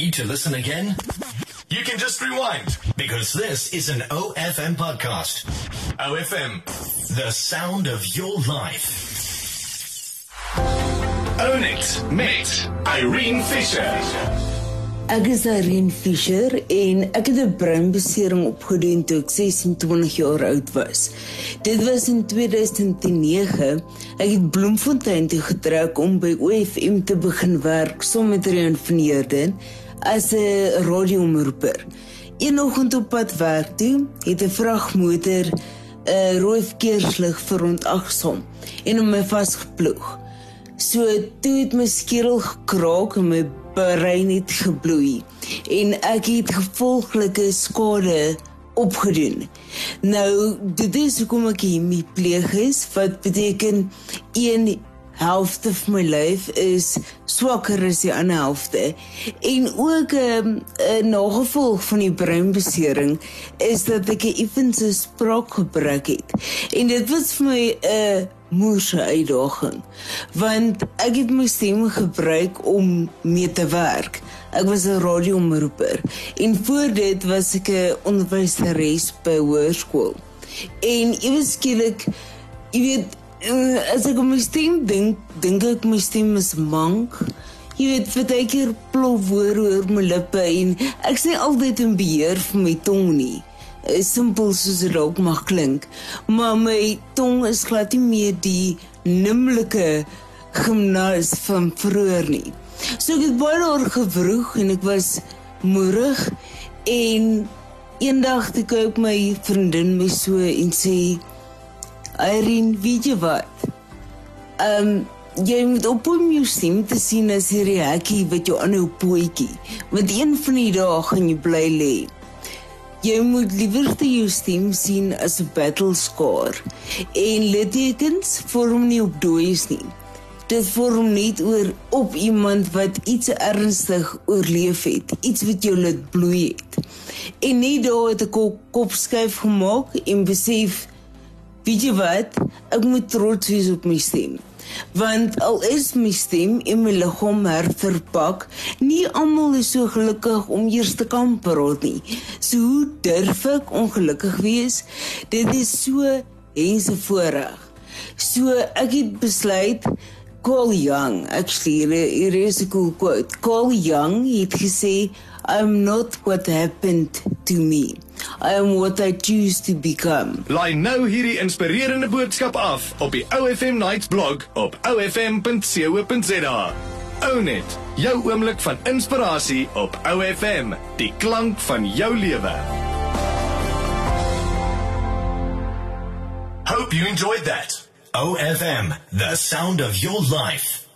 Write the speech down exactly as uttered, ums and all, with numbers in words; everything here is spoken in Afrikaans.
Need to listen again? You can just rewind, because this is an O F M podcast. O F M, the sound of your life. Own It met Irene Fisher. Ek is Irene Fisher en ek het 'n breinbesering opgedoen toe ek sesentwintig jaar oud was. Dit was in tweeduisend nege. Ek het Bloemfontein toe getrek om by O F M te begin werk saam met Rian van Heerden as 'n radioomroeper. Een oggend op pad werk toe het 'n vragmotor 'n rooi verkeerslig verontagsaam en hom my vasgeploeg. So toe het my skedel gekraak en my brein het gebloei en ek het gevolglike skade opgedoen. Nou, dit is hoekom ek hemipleeg is, wat beteken een helfte van my lyf is swakker as die ander helfte. En ook 'n um, nagevolg van die breinbesering is dat ek 'n effense spraakgebrek het. En dit was vir my 'n uh, moeëse uitdaging, want ek het my stem gebruik om mee te werk. Ek was 'n radioomroeper en voor dit was ek 'n onderwyseres by hoërskool. En ewe skielik, jy weet, as ek op my stem dink, dink ek my stem is mank. Jy weet, baie keer plof woorde oor my lippe en ek sê altyd in beheer van my tong nie. Simpel soos dit ook mag klink, maar my tong is glad nie meer die nimmerlike gimnas van vroeër nie. So ek het baie daar gewroeg en ek was moerig en eendag te kyk my vriendin my so en sê, Irene, weet jy wat? Um, jy moet op om jou stem te sien as hierdie hekkie wat jou aan jou pootjie, want een van die dae gaan jy bly lê. Jy moet liewer te jou stem sien as 'n battle scar. En littekens vorm nie op dooies nie. Dit vorm net oor op iemand wat iets ernstig oorleef het, iets wat jou laat bloei het. En net daar het ek 'n kopskuif gemaak en besef, weet jy wat, ek moet trots wees op my stem. Want al is my stem en my liggaam herverpak, nie almal is so gelukkig om eers te kan praat nie. So hoe durf ek ongelukkig wees? Dit is so hense voorreg. So ek het besluit, Carl Jung, actually, hier is 'n cool quote. Carl Jung het gesê, I'm not what happened to me. I am what I choose to become. Laai nou hierdie inspirerende boodskap af op die O F M Nights blog op o f m punt co punt za. Own It, jou oomblik van inspirasie op O F M, die klank van jou lewe. Hope you enjoyed that. O F M, the sound of your life.